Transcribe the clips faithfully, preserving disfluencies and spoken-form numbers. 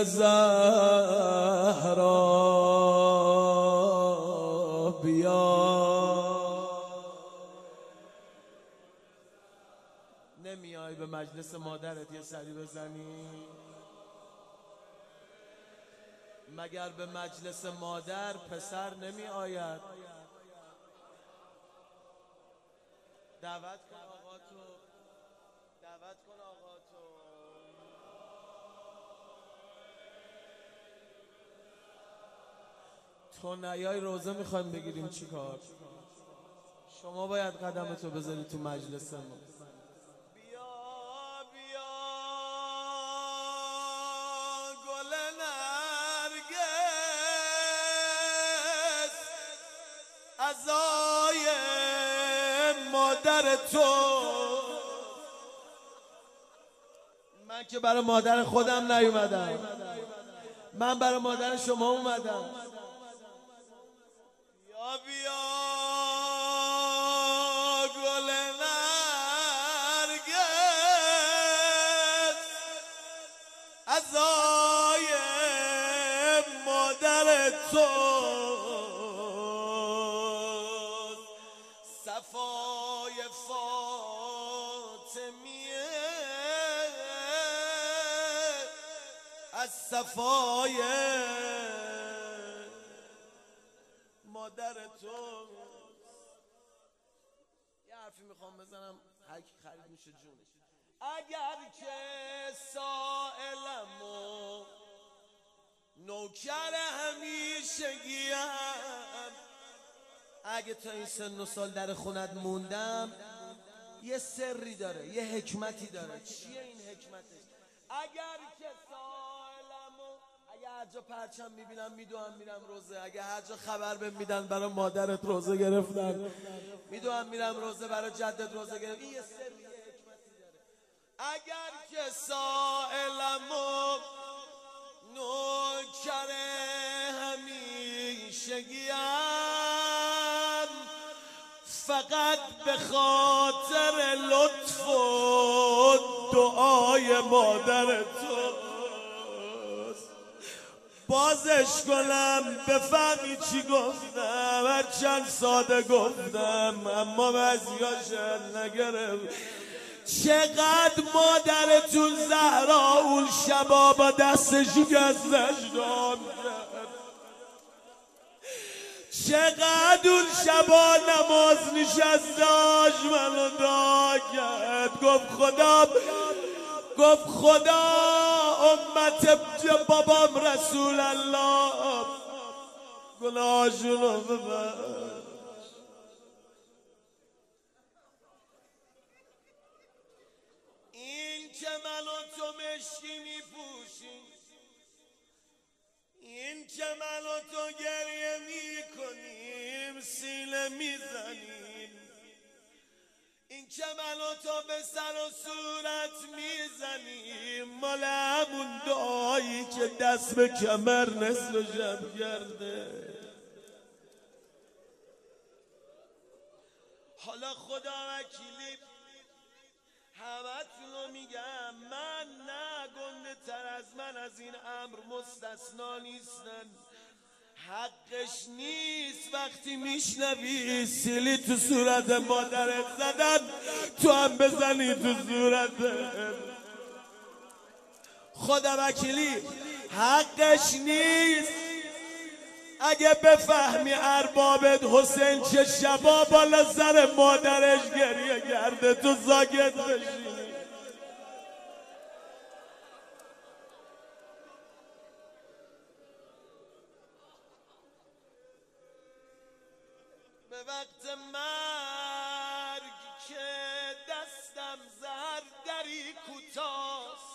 زهرا بیا. نمیای به مجلس مادرت یه سری بزنی؟ مگر به مجلس مادر پسر نمی آید؟ دعوت کن آقا تو، دعوت کن آقا تو. تو نیای روزه میخوایم بگیریم چی کار؟ شما باید قدمتو بذاری تو مجلس ما. بیا بیا گل نرگس عزای مادر تو. من که برای مادر خودم نیومدم، من برای مادر شما اومدم. بیا بیا گل نرگس عزای مادر تو. صفای فاطمیه از صفای مادر تو. یه حرفی میخوام بزنم هر کی خرید میشه جونش. اگر که سائلمو نوکر همیشگیم، اگه تا این سن و سال در خونت موندم یه سری داره، یه حکمتی داره. چیه این حکمتش؟ اگر که سائلمو، اگه هر جا پرچم میبینم میدوام میرم روزه، اگه هر جا خبر بهم میدن برای مادرت روزه گرفتن میدوام میرم روزه، برای جدت روزه گرفتن، یه سری یه حکمتی داره. اگر که سائلمو نوکر همیشگیم، فقط به خاطر لطف و دعای مادر تو. بازش کنم بفهمی چی گفتم، هرچند ساده گفتم اما بعضیاش نگرفت. چقدر مادرتون زهرا اون شبا با دستش گزدش دام کرد، چقدر اون شبا نماز نشستاش منو دعا کرد. گفت خدا، گفت خدا امت بابام رسول الله گناهاشونو ببخش. این که من و تو مشکی میپوشیم، این که من و تو گریه میکنیم سینه میزنیم، این که من و تو به سر و صورت میزنیم مال همون دعایی که دست به کمر نصف شب کرده. حالا خدا وکیلی همتونو میگم، من نه گنده تر از من از این امر مستثنا نیستن. حقش نیست وقتی میشنوی سیلی تو صورت مادرت زدن تو هم بزنی تو صورتت. خدا وکیلی حقش نیست اگه بفهمی اربابت حسین چه شبا بالا سر مادرش گریه کرده تو ساکت بشی. به وقت مرگ که دستم زر دری کوتاست،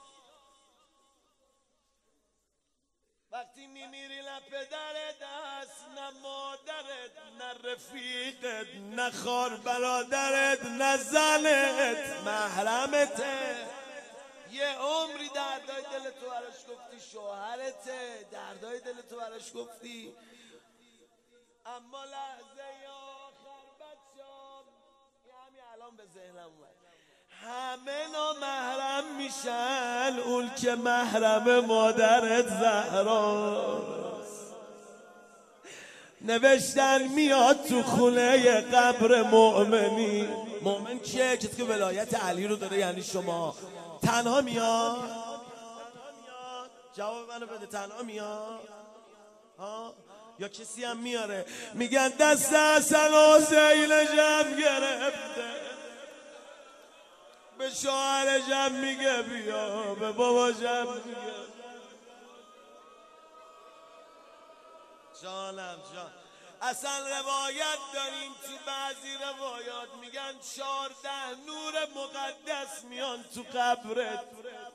وقتی میمیری نه پدرت هست نه مادرت نه رفیقت نه خار برادرت نه زنت محرمته. یه عمری دردای دل تو براش گفتی، شوهرته دردای دل تو براش گفتی، اما لحظه آخر بچه‌ام، یه همین الان به ذهنم اومد، همه نامحرم میشن اون که محرم مادرت زهراست. نوشتن میاد تو خونه قبر مؤمنی. مؤمن کیه؟ کسی که ولایت علی رو داره، یعنی شما. تنها میاد؟ جواب منو بده، تنها میاد ها یا کسی هم میاره؟ میگن دست حسن و حسین جمع گرفته، به شوهر جمع میگه بیا، به بابا جمع میگه جانم جان. اصلا روایت داریم، تو بعضی روایات میگن چارده نور مقدس میان تو قبرت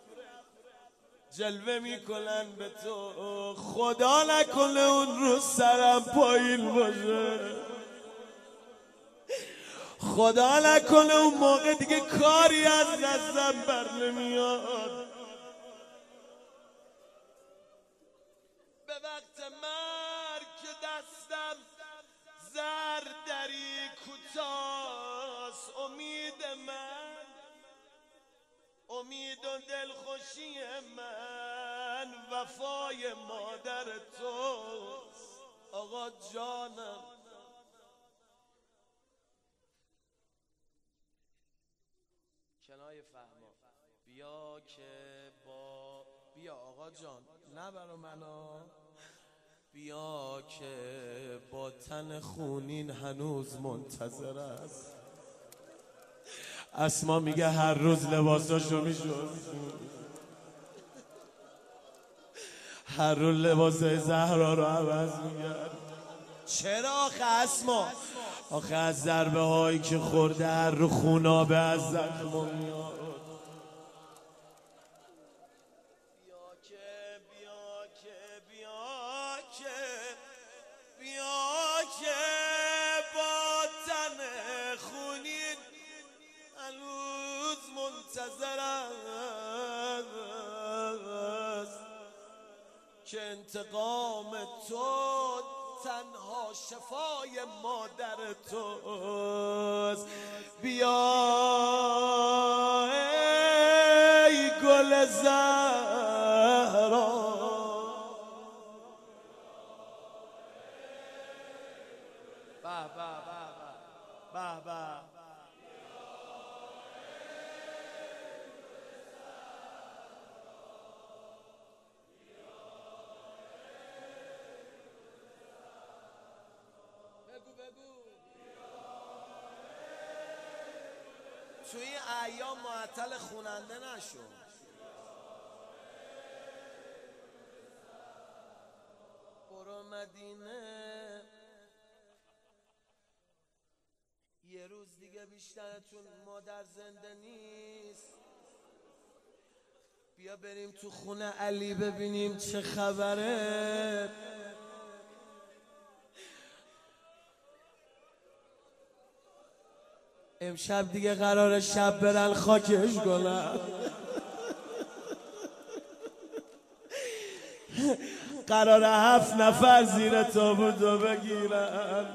جلوه میکنن به تو. خدا نکنه اون روز سرم پایین باشه، خدا نکنه اون موقع دیگه کاری از دستم بر نمیاد. به وقت مرگ که دستم زردری کوتاست، امید من، امید و دلخوشی من وفای مادر توست. آقا جانم کنای فهما بیا که با بیا آقا جان، نه برا منا، بیا که با تن خونین هنوز منتظر است. اسما میگه هر روز لباساشو میشد، هر روز لباس زهرا رو عوض میگرد. چرا آخه اسما؟ آخه از ضربه هایی که خورده هر رو خونابه از زخم میاد. بیا که بیا که بیا که بیا که با تن خونین هنوز منتظر است که انتقام تو تنها شفای مادر توست. بیا ای گل زهرا، به به به به به. توی این ایام معطل خوننده نشو. برو مدینه، یه روز دیگه بیشترتون مادر زنده نیست. بیا بریم تو خونه علی ببینیم چه خبره. امشب دیگه قرار شب برن خاکش کنن. قرار هفت نفر زیر تابوتو بگیرن.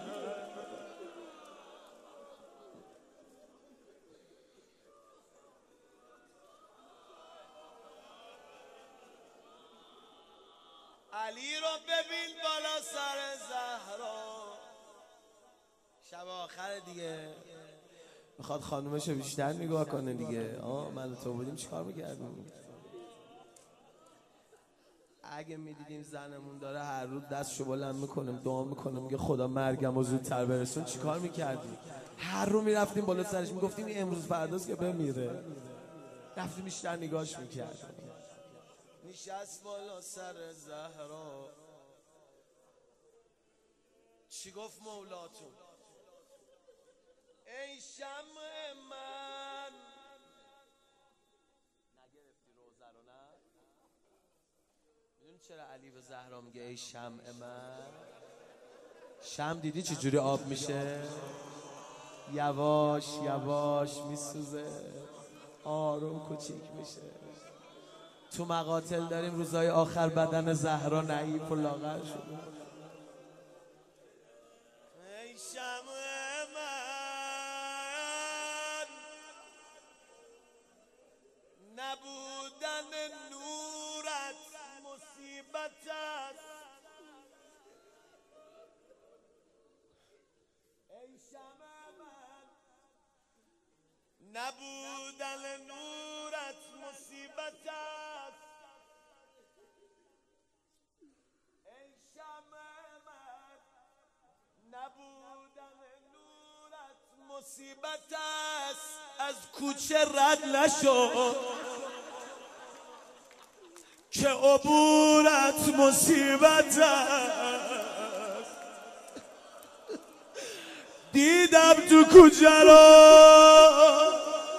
علی رو ببین بالا سر زهرا. شب آخر دیگه میخواد خانومشو بیشتر نگاه کنه دیگه. آه من تو بودیم چیکار میکردیم؟ اگه میدیدیم زنمون داره هر روز دستشو بلند میکنیم دعا میکنیم میگه خدا مرگم رو زودتر برسون، چیکار میکردیم؟ هر رو میرفتیم بالا سرش میگفتیم این امروز فرداست که بمیره. رفتیم بیشتر نگاهش میکردیم. نشست بالا سر زهرا، چی گفت مولاتون؟ ای شمع من، نگرفتی روزه رو؟ نه میدونی چرا علی به زهرا میگه ای شمع من؟ شمع دیدی چجوری آب میشه؟ یواش یواش میسوزه، آروم کوچیک میشه. تو مقاتل داریم روزای آخر بدن زهرا نحیف و لاغر شده. ای شمع من نبودن نورت مصیبت است. ای شمع من نبودن نورت مصیبت است. ای شمع من نبودن نورت مصیبت است. از کوچه رد نشو که عبورت مصیبت است. دیدم تو کوچه رو،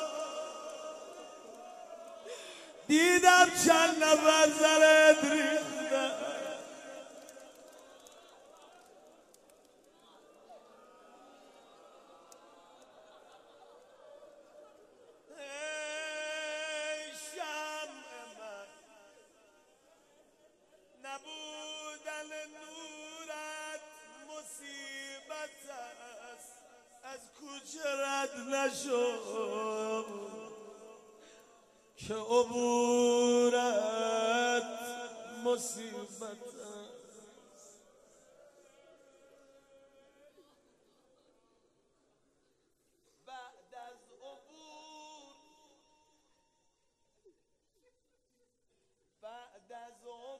دیدم چند نفر زرت ریختن. نبودن نورت مصیبت است. از کوچه رد نشو که عبورت مصیبت است. بعد از عبور، بعد از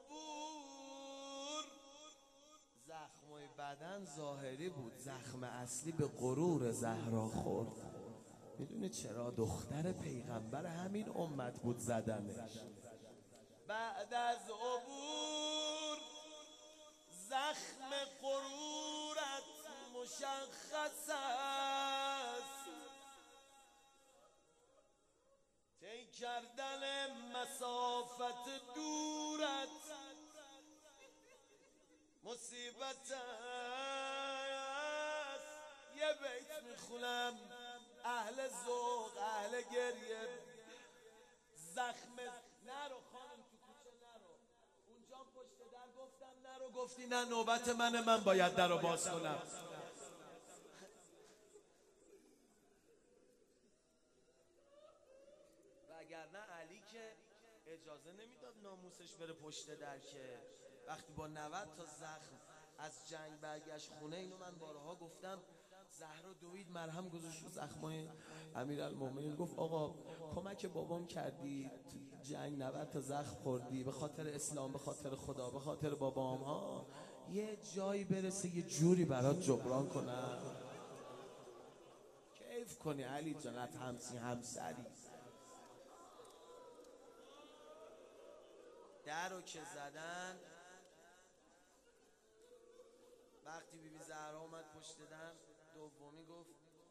عبور زخمای بدن ظاهری بود، زخم اصلی به غرور زهرا خورد. میدونه چرا؟ دختر پیغمبر همین امت بود زدنش. بعد از عبور زخم غرورت مشخص است. طی کردن مسافت دورت مصیبت است. یه بیت میخونم، اهل ذوق اهل گریه. زخم نرو خانم، تو کوچه نرو، اونجا پشت در گفتم نرو، گفتی نه نوبت منه، من باید در رو باز کنم. وگرنه علی که اجازه نمیداد ناموسش بره پشت در، که وقتی با نود تا زخم از جنگ برگشت خونه، اینو من بارها گفتم، زهرا دوید مرهم گذاشت رو زخمای امیرالمومنین، گفت آقا کمک بابام کردی، جنگ نود تا زخم خوردی، به خاطر اسلام، به خاطر خدا، به خاطر بابام ها، یه جایی برسه یه جوری برات جبران کنم کیف کنی علی جانت همسی همسری. در رو که زدن، وقتی بیبی زهرا اومد پشت در، دومی گفت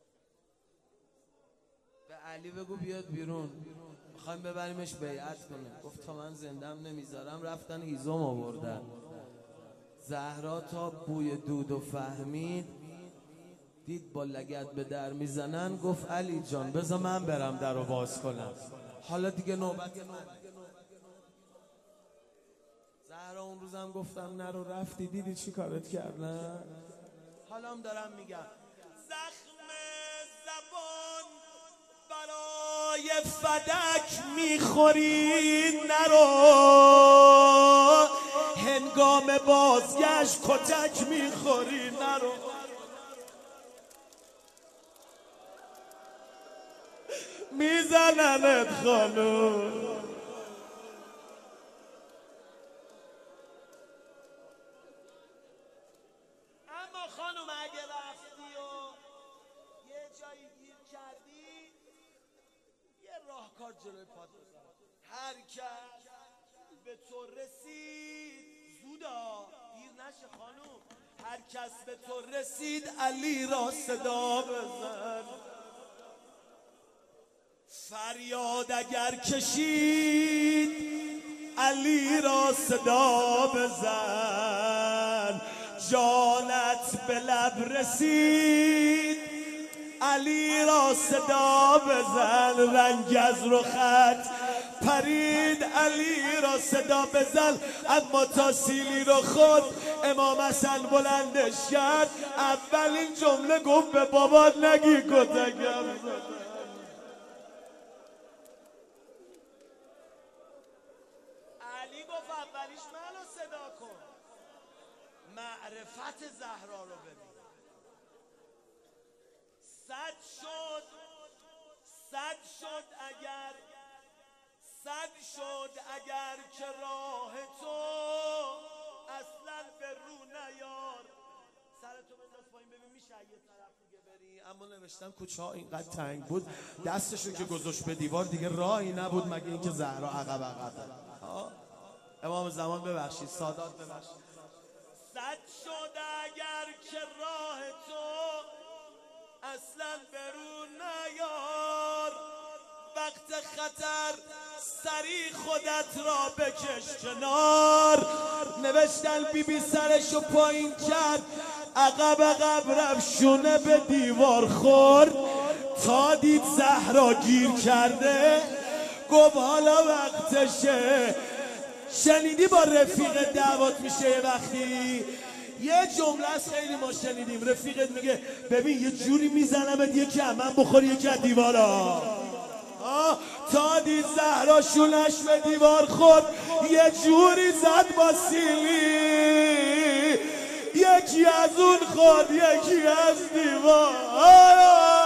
به علی بگو بیاد بیرون، میخوایم ببریمش بیعت کنه. گفت تا من زندم نمیذارم. رفتن هیزم آوردن. زهرا تا بوی دودو فهمید، دید با لگد به در میزنن، گفت علی جان بذار من برم در رو باز کنم، حالا دیگه نوبت من. زهرا اون روزم گفتم نرو، رفتی، دیدی چی کارت کردن؟ حالا هم دارم میگم، زخم زبان برای فدک میخوری، نرو هنگام بازگشت کتک میخوری، نرو. میزننت خانوم. اما خانوم اگه رفتی و یه جایی گیر کردی، یه راهکار جلوی پات بذار. هر کس به تو رسید، زودا دیر نشه خانوم، هر کس به تو رسید علی را صدا بزن. فریاد اگر کشید علی را صدا بزن. جانت به لب رسید علی را صدا بزن. رنگ از رخت پرید علی را صدا بزن. اما تا سیلی رو خود امام حسن بلندش کرد، اولین جمله گفت به بابات نگی کتکم زدن. کی گفت اولیش منو صدا کن. معرفت زهرا رو ببین. صد شد صد شد اگر صد شد اگر که راه تو اصلا به رو نیار. سرتو بنداز پایین ببین میشه یه طرف دیگه بری. اما نوشتم کوچه ها اینقدر تنگ بود دستشو که گذاشت به دیوار دیگه راهی نبود مگه اینکه زهرا عقب عقب. امام زمان ببخشید، سادات ببخشید. صد شد اگر که راه تو اصلا برو نیار. وقت خطر سری خودت را بکش کنار. نوشتن بی بی سرشو پایین کرد عقب عقب رفت شونه به دیوار خورد. تا دید زهرا گیر کرده گفت حالا وقتشه. شنیدی با رفیق دعوات میشه یه وقتی یه جمله از خیلی ما شنیدیم رفیقت میگه ببین یه جوری میزنمت یکی من بخوری یکی از دیوارا. تا دید زهرا شونش به دیوار خورد یه جوری زد با سیلی یکی از اون خورد یکی از دیوار.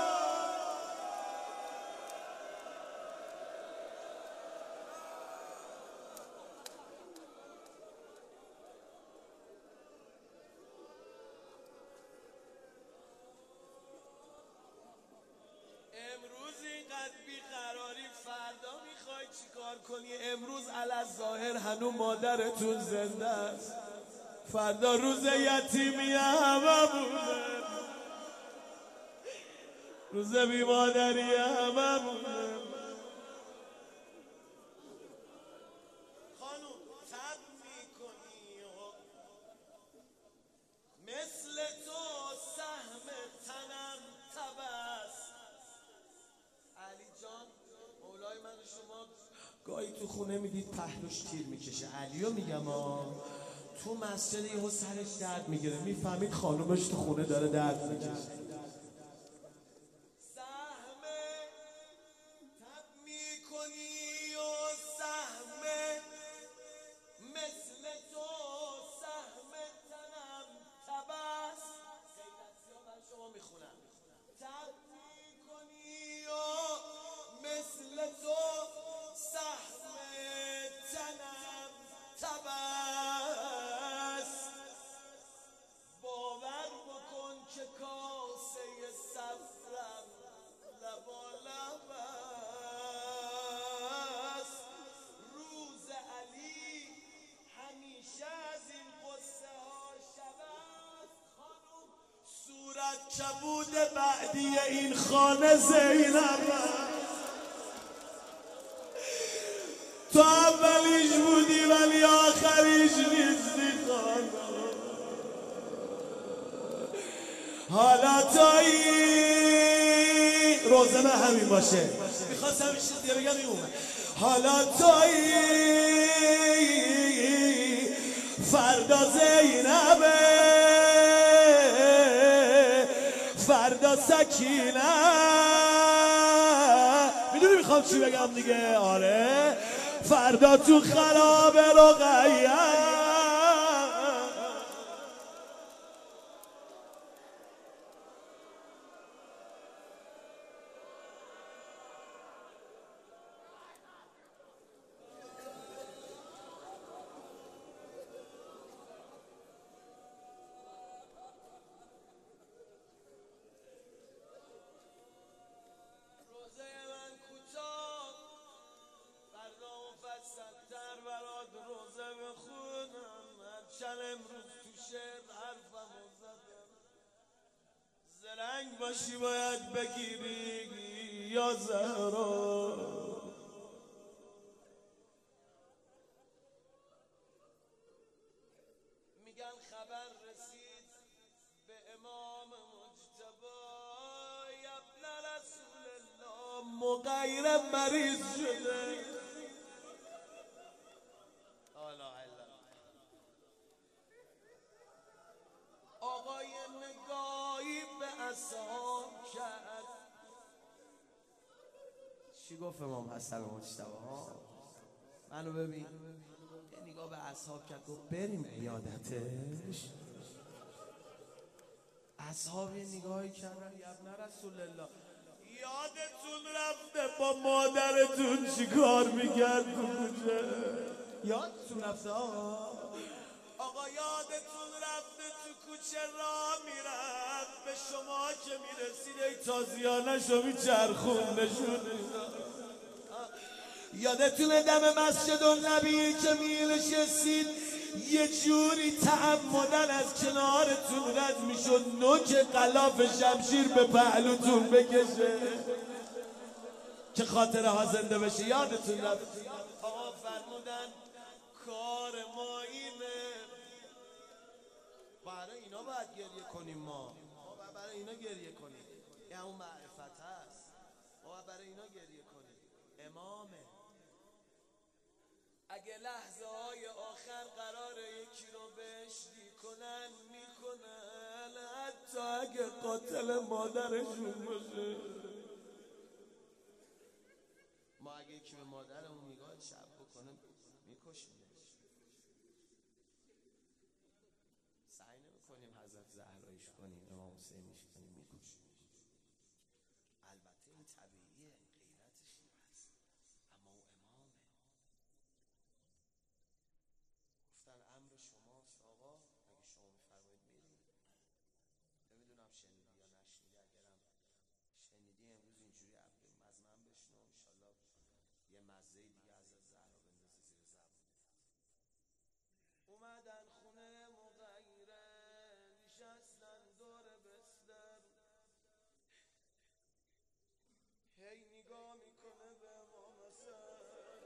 کنی امروز علی‌الظاهر هنوز مادرتون زنده است. فردا روز یتیمی هممونه، روز بی مادری هممونه. خانوم تب میکنی و مثل تو سهم تنم تب است. علی جان مولای من شما گاهی تو خونه میدید پهلوش تیر میکشه. علیو میگم ها تو مسجد یهو سرش درد میگیره میفهمید خانومش تو خونه داره درد میکشه. سهم تب میکنی و سهم مثل تو سهم تنم تب است. سیدتیا بر شما میخونم. تب میکنی و مثل تو سهم تنم تب است. باور بکن که کاسه صبرم لبالب است. روز علی همیشه از این قصه ها شب است. خانوم صورت کبود بعدی این خانه زینب است. تو اولیش بودی ولی آخریش نیستی خانم. حالا تویی روزمه همین باشه. میخواستم این چیز دیگه بگم این اومد. حالا تویی فردا زینبه فردا سکینه. میدونی میخوام چی بگم دیگه؟ آره فردا تو خراب رقیه. امروز تو شعر حرفمو زدم. زرنگ باشی باید بگیری یا زهرا. میگن خبر رسید به امام مجتبی ابن رسول الله مغیر مریض شده. آقای نگاهی به اصحاب کرد. چی گفت امام حسن مجتبی ها؟ منو ببین. یه نگاه به اصحاب کرد گفت بریم عیادتش. اصحاب یه نگاهی کردن یا ابن رسول الله یادتون رفته با مادرتون چی کار میکرد تو کوچه؟ یادتون رفته آقا؟ آقا یادتون رفته تو کوچه راه میرفت به شما که میرسید ای تازیانشو میچرخوندشون. یادتونه دم مسجد النبی که مینشستید یه جوری تعمدن از کنارتون رد میشد نوک غلاف شمشیر به پهلوتون بکشه که خاطره ها زنده بشه. یادتون رفت آقا فرمودن کار ما اینه، برای اینا باید گریه کنیم. ما ما برای اینا گریه کنیم، یه اون معرفت هست، ما برای اینا گریه کنیم. امامه اگه لحظه های آخر قراره یکی رو بهشتی کنن میکنن، حتی اگه قاتل مادرشون باشه. ما اگه یکی به مادرمون نگاه شب بکنه میکشیمش. سعی نمیکنیم حضرت زهرایش کنیم، امام حسینیش کنیم، میکشیمش. البته این طبیعیه، غیرتش این هست، اما او امامه. گفتن امر شماست آقا، اگه شما میفرمایید میریم. نمیدونم شنیدی یا نشنیدی، اگرم شنیدی امروز اینجوری از من بشنو، انشالله یه مزه دیگه از زهرا بندازی زیر زبون. اومدن خونه مغیره نشستن دور بستر، هی نگاه میکنه به امام حسن،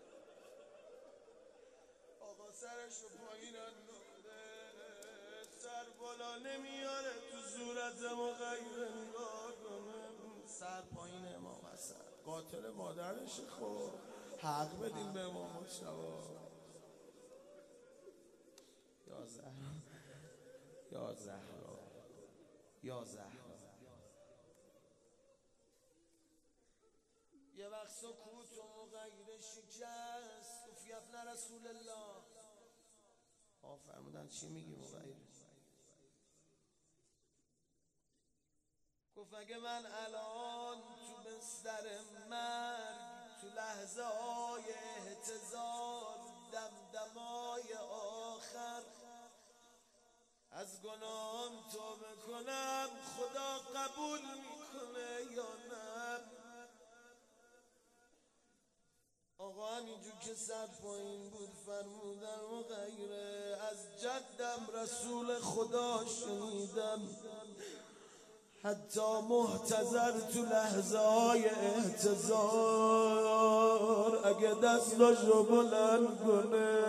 آقا سرشو پایین انداخته، سر بالا نمیاره تو صورت مغیره نگاه کنه، سر پایین امام حسن قاتل مادرش. خب حق بدیم به امام مجتبی. یا زهرا یا زهرا یا زهرا. یه وقت سکوت و مغیره شکست، گفت یا ابن رسول الله. آقا فرمودن چی میگی مغیره؟ گفت اگه من الان تو بستر مرگ تو لحظه های احتضار دمدمای آخر از گناهم توبه کنم خدا قبول میکنه یا نه؟ آقا همینجور که سر پایین بود فرمودن مغیره از جدم رسول خدا شنیدم حتی محتضر تو لحظه های احتضار اگه دستاشو بلند کنه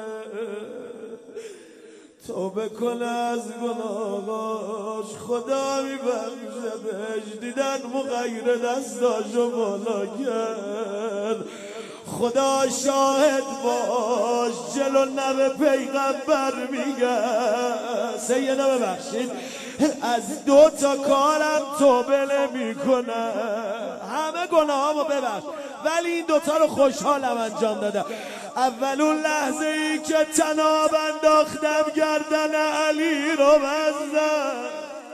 توبه کنه از گناهاش خدا میبخشدش. دیدن مغیره دستاشو بالا کرد، خدا شاهد باش جلو نب پیغمبر میگه سیدنا ببخشید از دو تا کارم توبه نمی کنه، همه گناهامو ببخش ولی این دوتا رو خوشحالم انجام دادم. اول اون لحظه ای که تناب انداختم گردن علی رو بستم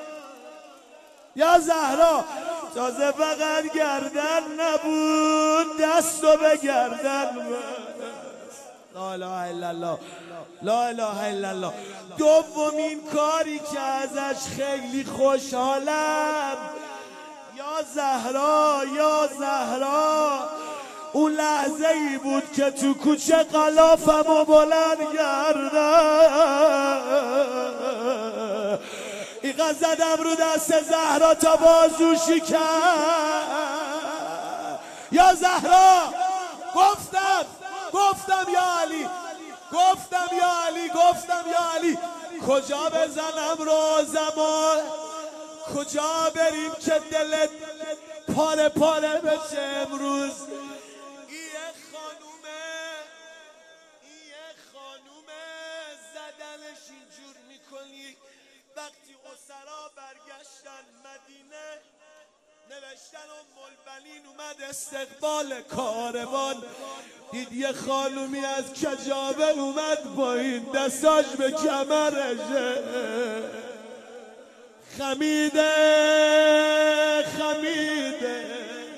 یا زهرا، تازه فقط گردن نبود دستو به گردن بست. لا اله الا الله لا اله الا الله. دومین کاری که ازش خیلی خوشحالم یا زهرا یا زهرا اون لحظه ای بود که تو کوچه غلافمو بلند کردم، ایقا زدم رو دست زهرا تا بازو شکست. یا زهرا گفتم گفتم یا علی گفتم یا علی گفتم یا علی کجا بزنم رو زمان، کجا بریم که دلت پاره پاره بشه امروز. ایه خانومه ایه خانومه زدنش اینجور میکنی. وقتی اسرا برگشتن مدینه نوشتن ام البنین اومد استقبال کاروان دید یه خانومی از کجاول اومد با این دستاش به کمرشه خمیده خمیده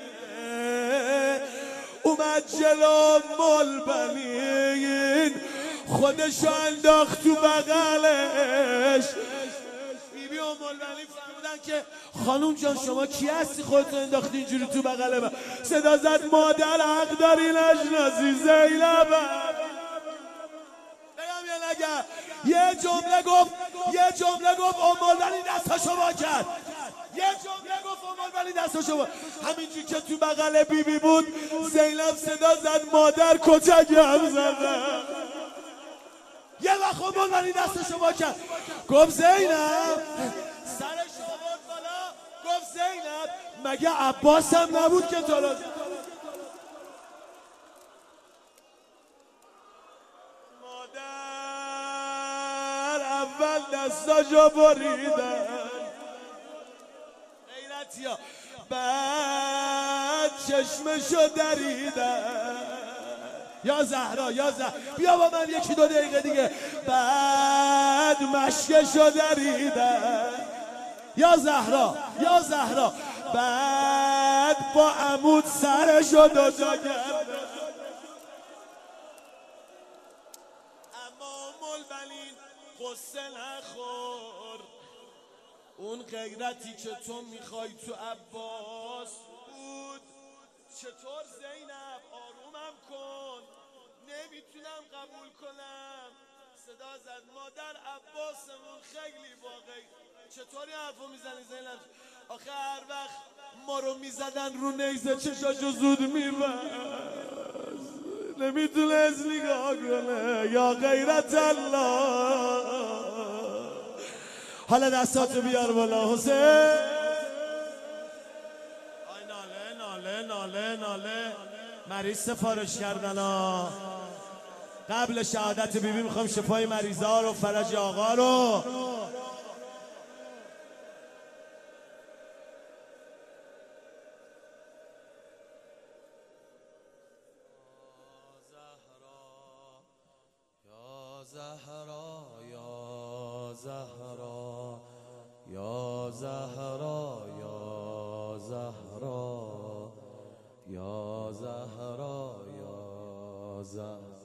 اومد جلو ملبنین خودشو انداخت تو بغلش. بیبی و ملبنین فهمیدن که خانوم جان شما کی هستی خودتو انداختی اینجوری تو بغل من؟ صدا زد مادر حق داری نشناسی زینب. بگم یه نگه یه جمله گفت یه جمله گفت ام ملبنین دستاشو وا کرد. یه جمله گفت ام ملبنین دستاشو وا. همینجوری که تو بغل بیبی بود زینب صدا زد مادر کتکم زدن. یه وقت ام ملبنین دستاشو وا کرد گفت زینب سرش آورد بالا گفت زینب مگه عباس هم نبود که تو را مادر اول دستاشو بریدن غیرتیا بعد چشمشو دریدن. یا زهرا یا زهرا بیا با من یکی دو دقیقه دیگه. بعد مشکشو دریدن. یا زهرا یا زهرا بعد با عمود سرشو دو جا کردن. اما ملبنین قصه نخور اون غیرتی که تو میخوای تو عباس بود. چطور زینب آرومم کن نمیتونم قبول کنم. صدا زد مادر عباسمون خیلی واقعی. چطوری حرفو میزنی زینب؟ آخه هر وقت ما رو میزدن رو نیزه چشاشو زود میبست نمیتونست نگاه کنه. یا غیرت الله حالا دستاتو بیار بالا حسین. آی ناله ناله ناله ناله مریض سفارش کردن ها. قبل شهادت بیبی میخوام شفای مریضا رو فرج آقا رو. یا زهرا یا زهرا یا زهرا یا زهرا یا زهرا یا زهرا